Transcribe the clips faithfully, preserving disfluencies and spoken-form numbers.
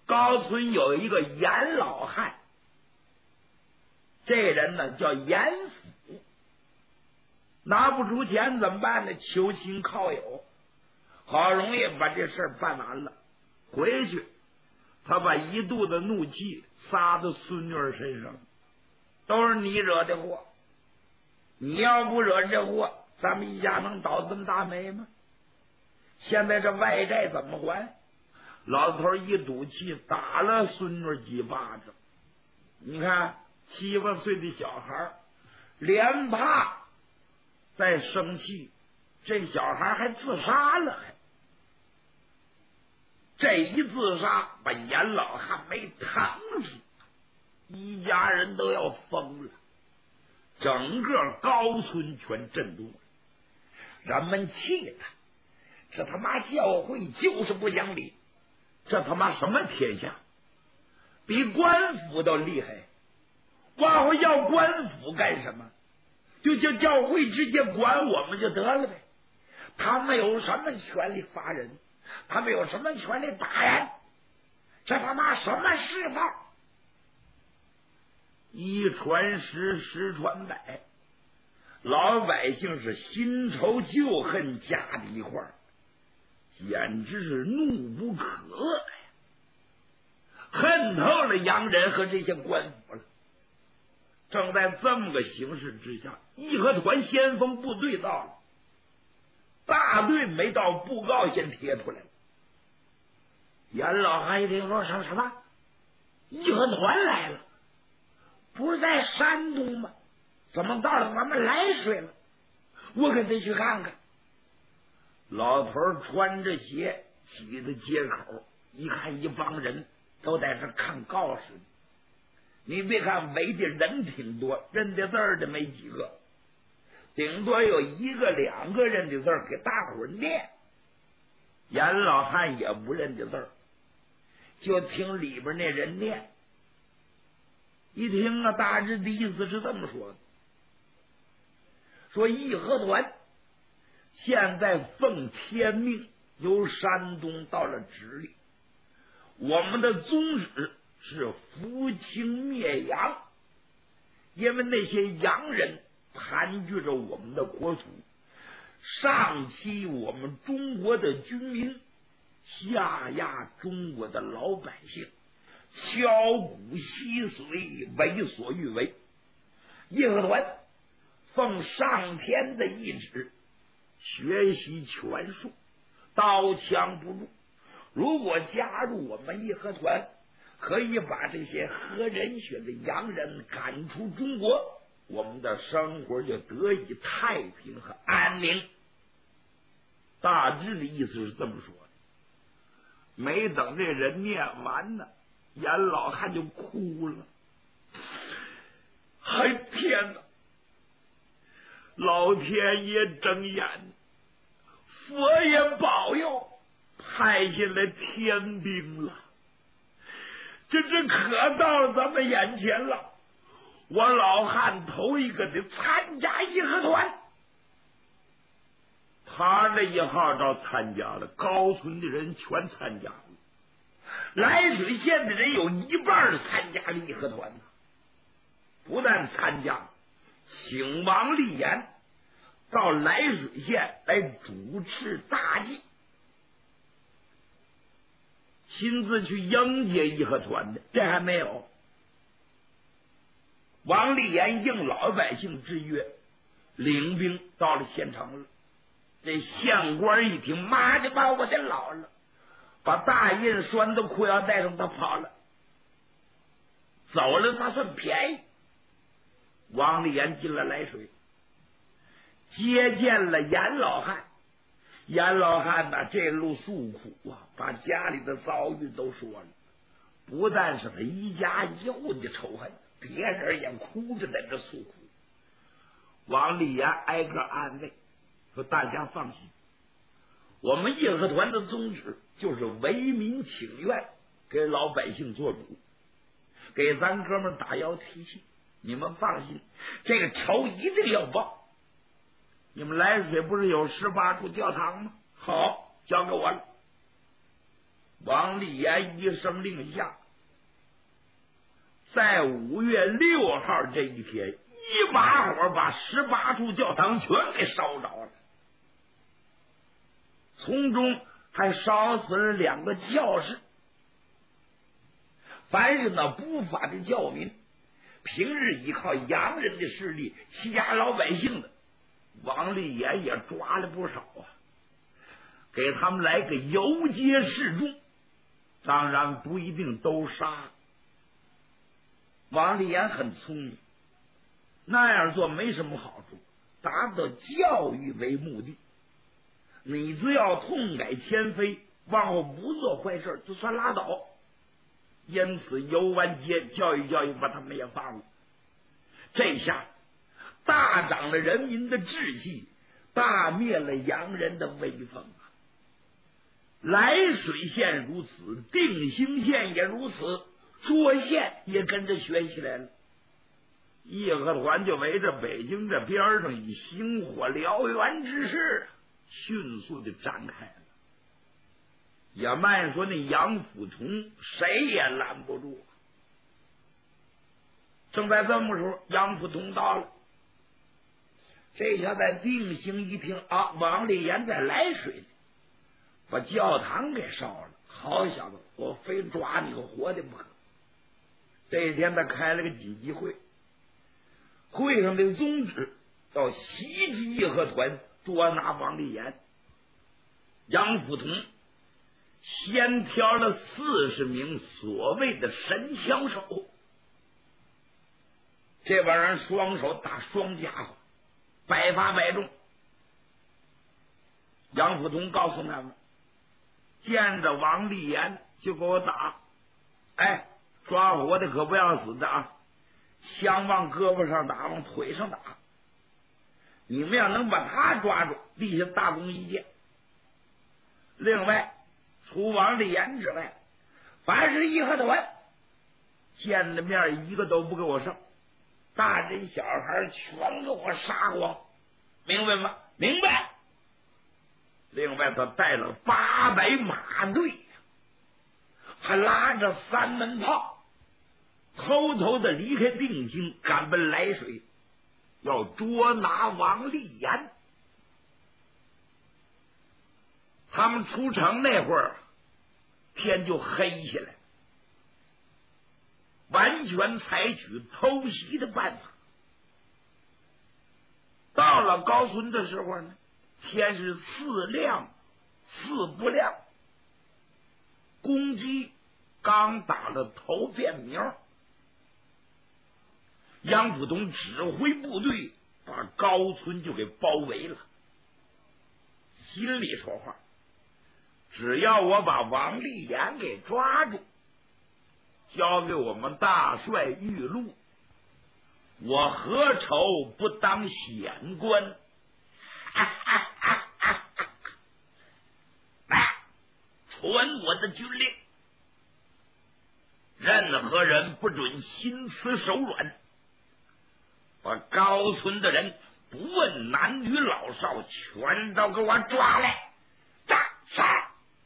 高村有一个严老汉，这人呢叫严府，拿不出钱怎么办呢？求亲靠友，好容易把这事儿办完了，回去他把一肚子怒气撒到孙女儿身上，都是你惹的祸，你要不惹这祸，咱们一家能倒这么大霉吗？现在这外债怎么还？老头一赌气打了孙女几巴掌。你看七八岁的小孩连怕再生气，这小孩还自杀了，还这一自杀把严老汉没疼死，一家人都要疯了，整个高村全震动了。人们气他，这他妈教会就是不讲理，这他妈什么天下，比官府都厉害。往后要官府干什么？就叫教会直接管我们就得了呗。他们有什么权利罚人？他们有什么权利打人？这他妈什么世道？一传十，十传百，老百姓是新仇旧恨加在一块儿，简直是怒不可遏呀！恨透了洋人和这些官府了。正在这么个形势之下，义和团先锋部队到了，大队没到，布告先贴出来了。严老汉一听说什么什么义和团来了，不是在山东吗？怎么到了咱们涞水了？我可得去看看。老头穿着鞋挤到街口，一看一帮人都在这看告示。你别看围的人挺多，认的字儿的没几个，顶多有一个两个认的字儿给大伙儿念。严老汉也不认的字儿，就听里边那人念。一听啊，大致的意思是这么说的：说义和团现在奉天命由山东到了直隶，我们的宗旨是扶清灭洋，因为那些洋人盘踞着我们的国土，上欺我们中国的军民，下压中国的老百姓，敲骨吸髓，为所欲为。义和团奉上天的意志，学习权术，刀枪不入。如果加入我们义和团，可以把这些喝人血的洋人赶出中国，我们的生活就得以太平和安宁。大致的意思是这么说的。没等这人念完呢，严老汉就哭了。哎天哪！老天爷睁眼，佛爷保佑，派下来天兵了。这这可到了咱们眼前了，我老汉头一个得参加义和团。他这一号召参加了，高村的人全参加了，涞水县的人有一半参加了义和团呢。不但参加，请王立言到涞水县来主持大祭，亲自去迎接义和团的。这还没有，王立言应老百姓之约，领兵到了县城了。这县官一听，妈的把我的老了，把大印拴到裤腰带上，他跑了，走了他算便宜。王立言进了涞水，接见了严老汉。严老汉呢，这路诉苦啊，把家里的遭遇都说了。不但是他一家一户的仇恨，别人也哭着在这诉苦。王立言挨个安慰，说大家放心，我们义和团的宗旨就是为民请愿，给老百姓做主，给咱哥们打腰提气。你们放心，这个仇一定要报。你们涞水不是有十八处教堂吗？好，交给我了。 王立言一声令下，在五月六号这一天，一把火把十八处教堂全给烧着了，从中还烧死了两个教士。凡是那不法的教民，平日依靠洋人的势力欺压老百姓的，王立言也抓了不少啊，给他们来个游街示众，当然不一定都杀。王立言很聪明，那样做没什么好处，达到教育为目的。你只要痛改前非，往后不做坏事就算拉倒。因此游完街教育教育，把他们也放了。这下大涨了人民的志气，大灭了洋人的威风啊！涞水县如此，定兴县也如此，涿县也跟着学起来了。义和团就围着北京这边上以星火燎原之势迅速的展开了。也慢说那杨辅同谁也拦不住。正在这么时候，杨辅同到了。这下在定兴一听啊，王立言在涞水，把教堂给烧了。好小子，我非抓你个活的不可。这一天他开了个紧急会，会上的宗旨要袭击义和团，捉拿王立言。杨辅同先挑了四十名所谓的神枪手，这帮人双手打双家伙，百发百中。杨辅同告诉他们，见着王立言就给我打，哎，抓活的可不要死的啊，枪往胳膊上打，往腿上打。你们要能把他抓住，立下大功一件。另外除王立言之外，凡是义和团见了面一个都不给我剩，大人小孩全给我杀光，明白吗？明白。另外他带了八百马队，还拉着三门炮，偷偷的离开定兴，赶奔涞水，要捉拿王立言。他们出城那会儿，天就黑下来，完全采取偷袭的办法。到了高村的时候呢，天是似亮似不亮，公鸡刚打了头便苗。杨辅同指挥部队把高村就给包围了，心里说话，只要我把王立言给抓住，交给我们大帅玉禄，我何愁不当显官？来，传我的军令，任何人不准心慈手软，把高村的人不问男女老少，全都给我抓来，杀杀！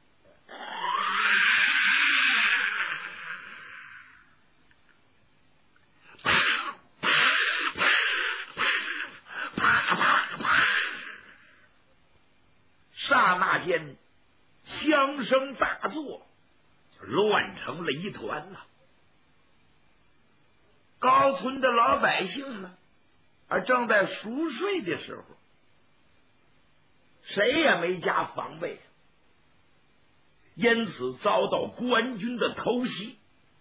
刹那间，枪声大作，乱成了一团呐。高村的老百姓呢，而正在熟睡的时候，谁也没加防备，因此遭到官军的偷袭。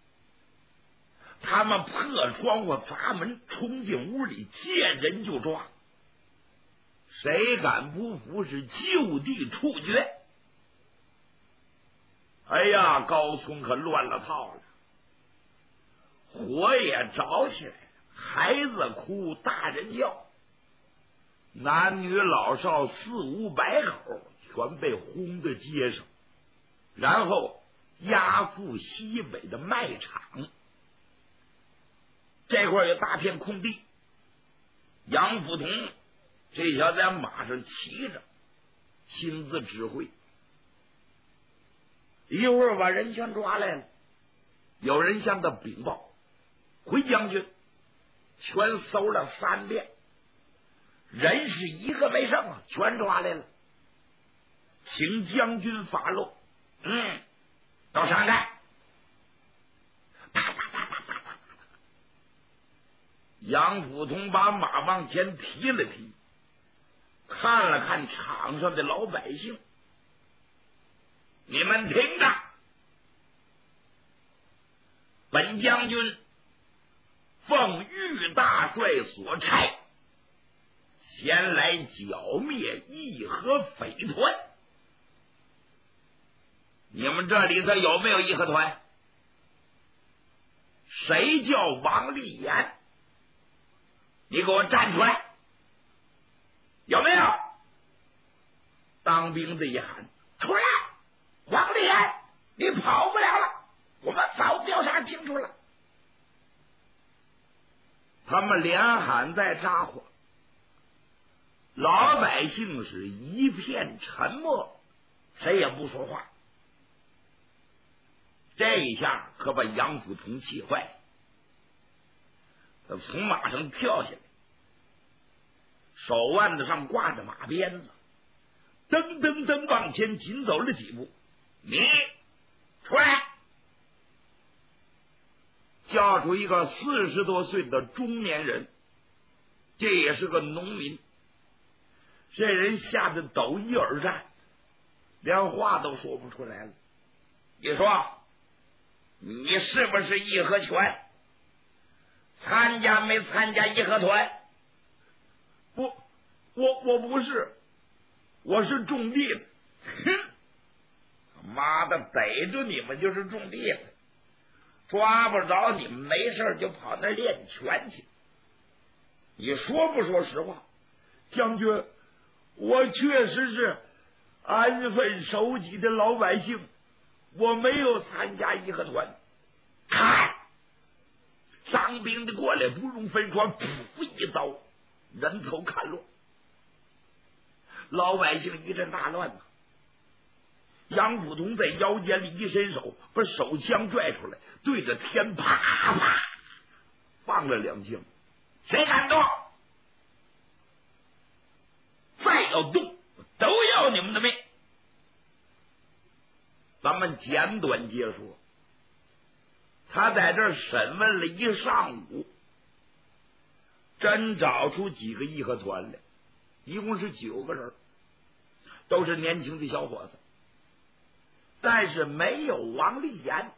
他们破窗户砸门，冲进屋里，见人就抓，谁敢不服是就地处决。哎呀，高村可乱了套了，火也着起来了，孩子哭，大人叫，男女老少四五百口全被轰在街上，然后押赴西北的卖场。这块有大片空地，杨辅同这小子在马上骑着，亲自指挥。 一会儿把人全抓来了。有人向他禀报，回将军，全搜了三遍，人是一个没剩啊，全抓来了，请将军发落。嗯，到上来。杨辅同把马往前提了提，看了看场上的老百姓，你们听着，本将军奉豫大帅所差，前来剿灭义和匪团。你们这里头有没有义和团？谁叫王立言？你给我站出来！有没有？当兵的一喊出来，王立言，你跑不了了，我们早调查清楚了。他们连喊带扎火，老百姓是一片沉默，谁也不说话。这一下可把杨辅同气坏了，他从马上跳下来，手腕子上挂着马鞭子，噔噔噔往前紧走了几步。你出来！叫出一个四十多岁的中年人，这也是个农民。这人吓得抖衣而战，连话都说不出来了。你说你是不是义和拳？参加没参加义和团？不，我我不是，我是种地的。哼，妈的，逮住你们就是种地的，抓不着你们没事就跑那练拳去。你说不说实话？将军，我确实是安分守己的老百姓，我没有参加义和团。看，当兵的过来不容分说，噗一刀，人头砍落。老百姓一阵大乱呐。杨辅同在腰间里一伸手，把手枪拽出来，对着天啪啪放了两枪。谁敢动？再要动，都要你们的命。咱们简短接说，他在这儿审问了一上午，真找出几个义和团来，一共是九个人，都是年轻的小伙子，但是没有王立言。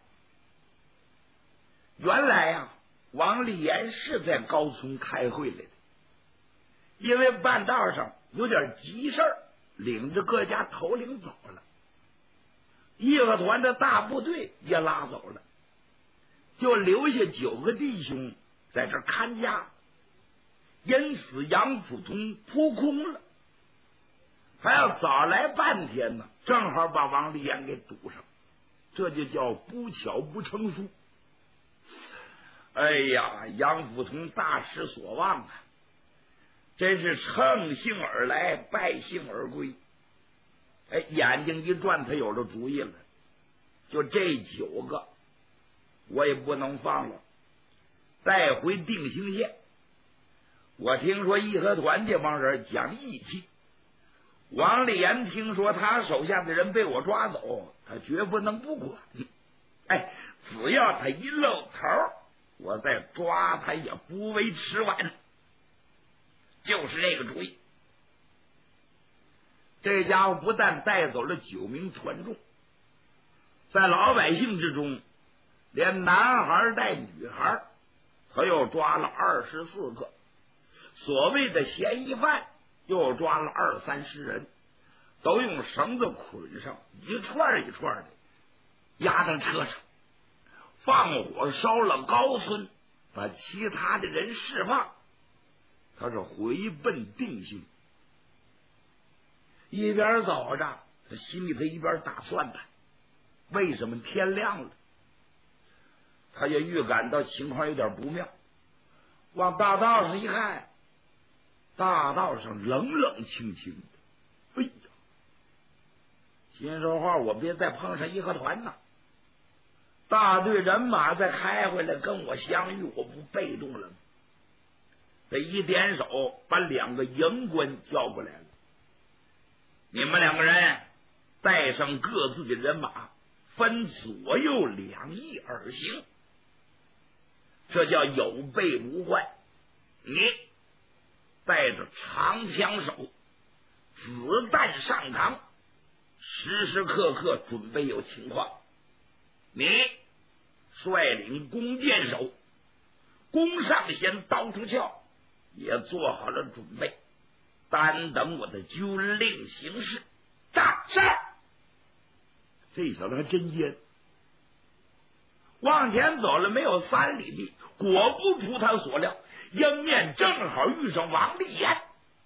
原来呀、啊，王立言是在高村开会来的，因为半道上有点急事儿，领着各家头领走了，义和团的大部队也拉走了，就留下九个弟兄在这看家，因此杨辅同扑空了，还要早来半天呢，正好把王立言给堵上，这就叫不巧不成书。哎呀，杨辅同大失所望啊，真是乘兴而来，败兴而归。哎，眼睛一转，他有了主意了，就这九个我也不能放了，带回定兴县。我听说义和团这帮人讲义气，王立言听说他手下的人被我抓走，他绝不能不管。哎，只要他一露头，我再抓他也不为迟晚。就是这个主意。这家伙不但带走了九名团众，在老百姓之中，连男孩带女孩，他又抓了二十四个，所谓的嫌疑犯又抓了二三十人，都用绳子捆上，一串一串的压到车上，放火烧了高村，把其他的人释放。他是回奔定兴，一边走着，他心里头一边打算呢，为什么天亮了？他也预感到情况有点不妙，往大道上一看，大道上冷冷清清的，哎呀， 心说话，我别再碰上义和团呐！大队人马再开回来跟我相遇，我不被动了吗？这一点手，把两个营官叫过来了。你们两个人带上各自的人马，分左右两翼而行，这叫有备无患。你带着长枪手，子弹上膛，时时刻刻准备有情况。你率领弓箭手，弓上弦，刀出鞘，也做好了准备，单等我的军令行事。战是。这小子还真尖，往前走了没有三里地，果不出他所料，迎面正好遇上王立言。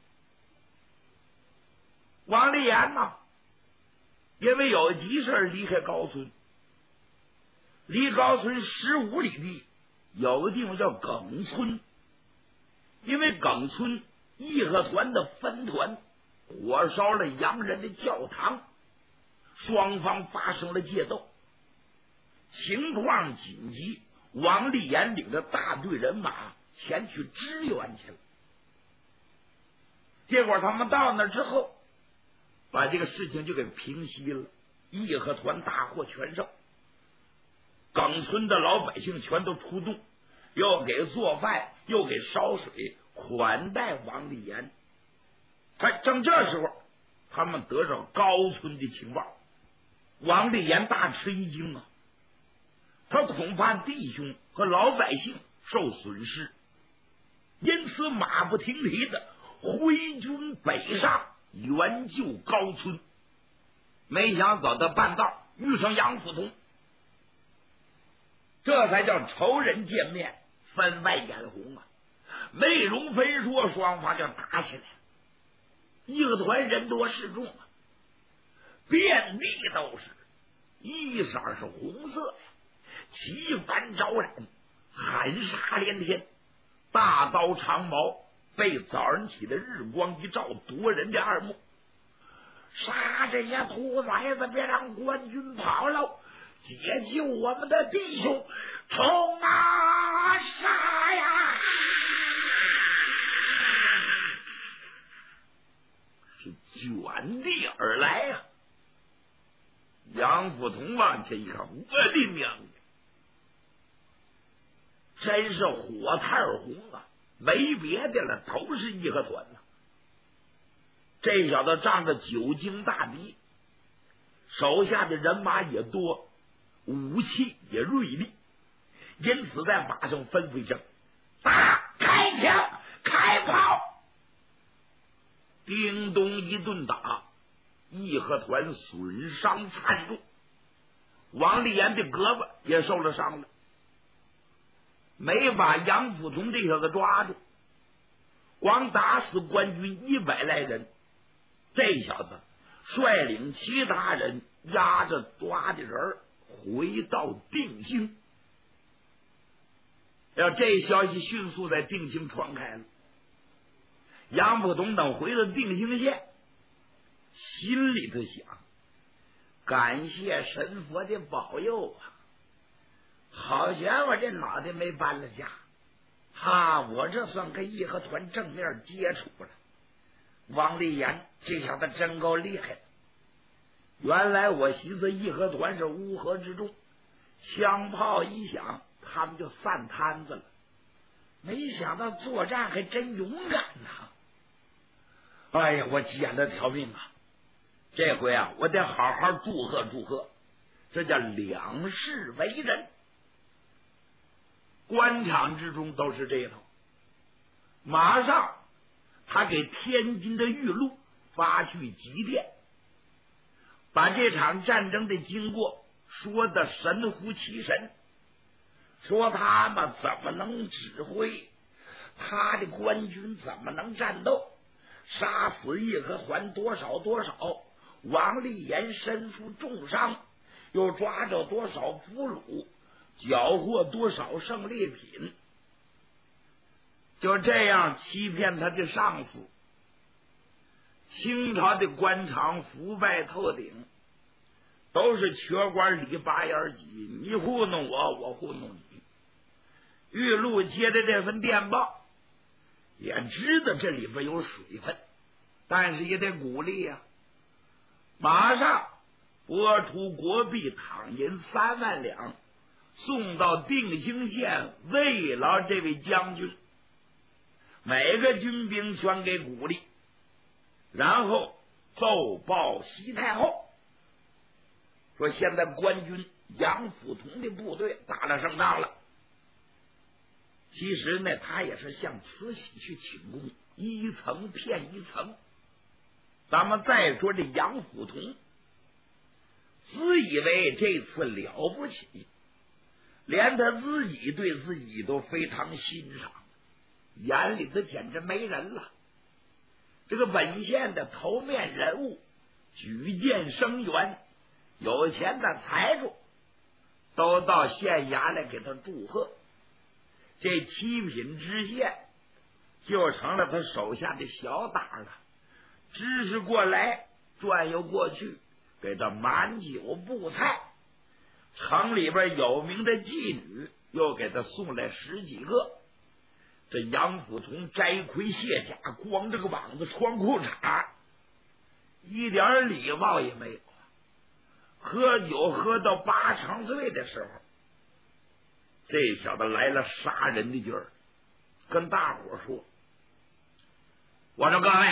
王立言呐，因为有急事离开高村，离高村十五里地有个地方叫耿村，因为耿村义和团的分团火烧了洋人的教堂，双方发生了械斗，情况紧急，王立言领着大队人马前去支援去了。结果他们到那之后，把这个事情就给平息了，义和团大获全胜。耿村的老百姓全都出动，又给做饭，又给烧水，款待王立言。哎，正这时候，他们得着高村的情报，王立言大吃一惊啊！他恐怕弟兄和老百姓受损失，因此马不停蹄的挥军北上，援救高村。没想走到半道，遇上杨辅同，这才叫仇人见面，分外眼红啊！没容分说，双方就打起来了。义和团人多势众啊，遍地都是，衣裳是红色呀，旗帆招展，喊杀连天，大刀长矛被早上起的日光一照，夺人的二目。杀这些兔崽子，别让官军跑了，解救我们的弟兄，冲啊，杀呀！是卷地而来呀、啊！杨辅同往前一看，我的娘，真是火炭红啊！没别的了，都是义和团呐、啊。这小子仗着久经大敌，手下的人马也多，武器也锐利，因此在马上吩咐一声：“打！开枪！开炮！”叮咚一顿打，义和团损伤惨重，王立言的胳膊也受了伤了，没把杨辅同这小子抓住，光打死官军一百来人。这小子率领其他人押着抓的人回到定兴。要这消息迅速在定兴传开了，杨辅同等回到定兴县，心里头想：感谢神佛的保佑啊！好家伙，这脑袋没搬了家，哈，我这算跟义和团正面接触了。王立言这小子真够厉害的，原来我寻思义和团是乌合之众，枪炮一响他们就散摊子了，没想到作战还真勇敢呐！哎呀，我捡了条命啊！这回啊，我得好好祝贺祝贺，这叫两世为人。官场之中都是这一套。马上他给天津的玉路发去急电，把这场战争的经过说的神乎其神，说他们怎么能指挥，他的官军怎么能战斗，杀死义和团多少多少，王立言身负重伤，又抓着多少俘虏，缴获多少胜利品，就这样欺骗他的上司。清朝的官场腐败透顶， 都是瘸管里拔眼鸡，你糊弄我，我糊弄你。玉露接着这份电报，也知道这里边有水分，但是也得鼓励呀、啊。马上拨出国币躺银三万两，送到定兴县慰劳这位将军。每个军兵全给鼓励，然后奏报西太后，说现在官军杨辅同的部队打了胜仗了。其实呢，他也是向慈禧去请功，一层骗一层。咱们再说这杨辅同，自以为这次了不起，连他自己对自己都非常欣赏，眼里头简直没人了。这个本县的头面人物，举荐生员，有钱的财主，都到县衙来给他祝贺。这七品知县就成了他手下的小党了，知识过来转悠过去，给他满酒布菜。城里边有名的妓女又给他送来十几个。这杨辅同摘盔卸甲，光这个膀子穿裤衩，一点礼貌也没有。喝酒喝到八成醉的时候，这小子来了杀人的劲儿，跟大伙说：“我说各位，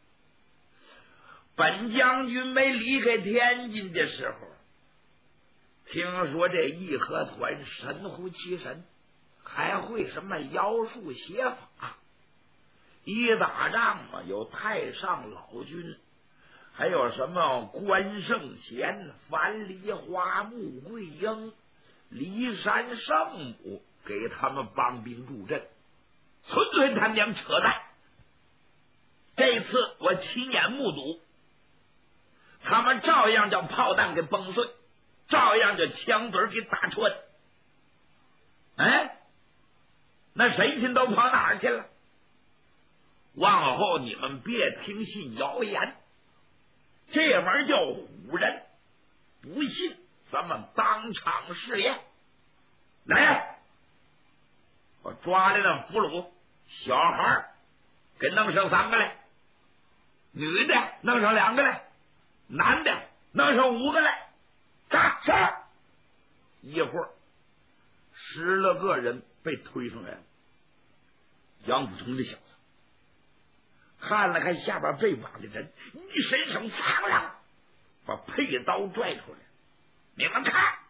本将军没离开天津的时候，听说这义和团神乎其神，还会什么妖术邪法。一打仗嘛，有太上老君，还有什么关圣贤、樊梨花、穆桂英、骊山圣母给他们帮兵助阵，纯粹他娘扯淡。这次我亲眼目睹，他们照样将炮弹给崩碎，照样将枪嘴给打穿。哎，那谁信都跑哪儿去了？往后你们别听信谣言，这玩意儿叫唬人，不信咱们当场试验。来呀，我抓来那俘虏，小孩给弄上三个来，女的弄上两个来，男的弄上五个来。扎上一会儿，十来个人被推上来了。杨辅同这小子看了看下边被绑的人，一伸手擦过来，把佩刀拽出来。你们看，